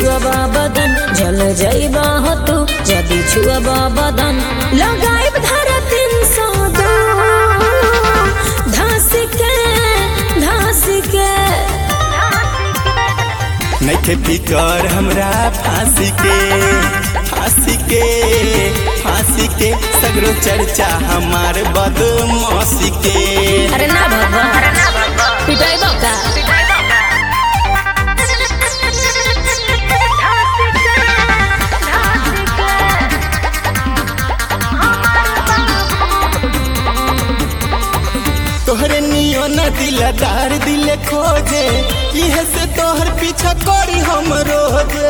छुआ बदन जल जाइबा हो तू जदि छुआ बदन लगाइब धारा 302 धास के नइखे फिकर हमरा फांसी के सगरो चर्चा हमार बदमाशी के। अरे ना भगवा पिटाई बका तोहरे नियो न दिलदार दिल खोजे इहे से तोहर पीछा करी हम रोजे।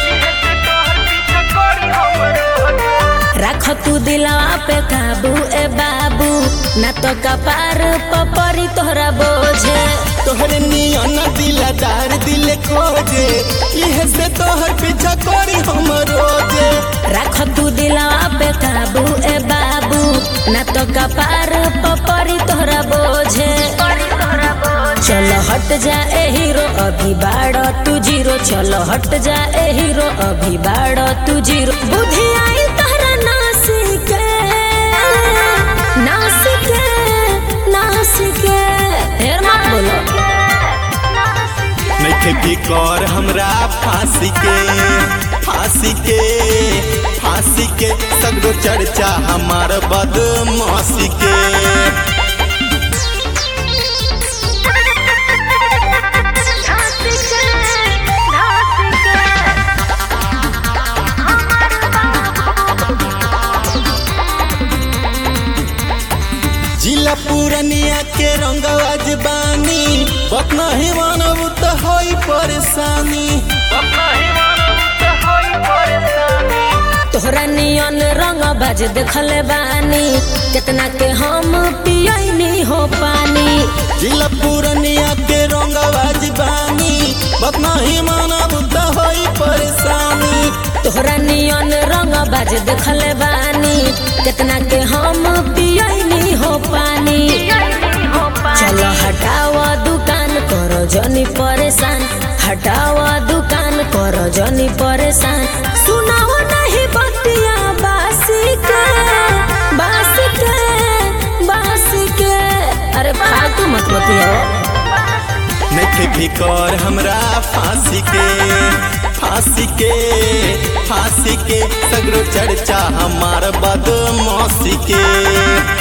रख तू दिलवा पे काबू ए बाबू ना तो कपार पपरी तोहरा बोझे। तोहरे नियो न दिलदार दिल खोजे इहे से तोहर पीछा करी हम रोजे। रख तू दिलवा पे काबू ए बाबू ना तो कपार पपरी तोहरा बोझे। चलो हट जा ए हीरो अभी बाड़ो तू जीरो चलो हट जा ए हीरो अभी बाड़ो तू जीरो। बुद्धि आई तोहरा नास के फेर मत बोलो नइखे फिकर हमरा फांसी के सगरो चर्चा हमार बदमाशी के। जिला पूरनिया के रंगवा जबानी बात नहीं मानब त होई परेशानी। तोहरा नियन रंग बाज देखले बानी कितना के हम पियनी हो पानी। जिला पूरनिया के रंगवा जबानी बात नहीं मानब त होई परेशानी। तोहरा नियन रंग बाज देखले बानी कितना के हम पियनी हो पानी। चलो हटावा दुकान करो जनी परेशान हटावा दुकान करो जनी परेशान। सुनाओ नहीं बतिया बासी के अरे फालतू मत बतिया। नइखे फिकर हमरा फांसी के सगरो चर्चा हमार बदमाशी के।